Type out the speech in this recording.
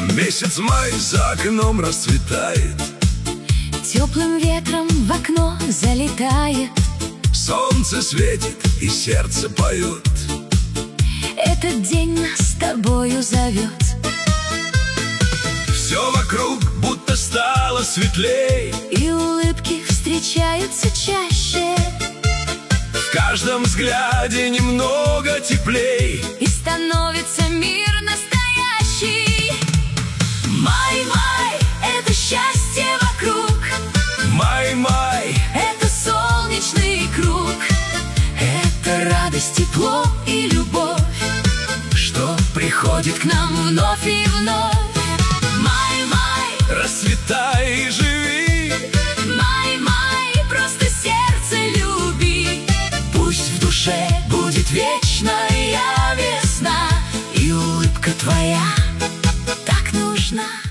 Месяц май за окном расцветает, теплым ветром в окно залетает. солнце светит и сердце поет. Этот день нас с тобою зовет. Все вокруг будто стало светлей, И улыбки встречаются чаще, в каждом взгляде немного теплей. и становится мир настоящий. Май, май, это счастье вокруг. Май-май, Это солнечный круг. Это радость, тепло и любовь, что приходит к нам вновь и вновь. Май, май, расцветай и живи. май, май, просто сердце люби. Пусть в душе будет Вечная весна, и улыбка твоя так нужна.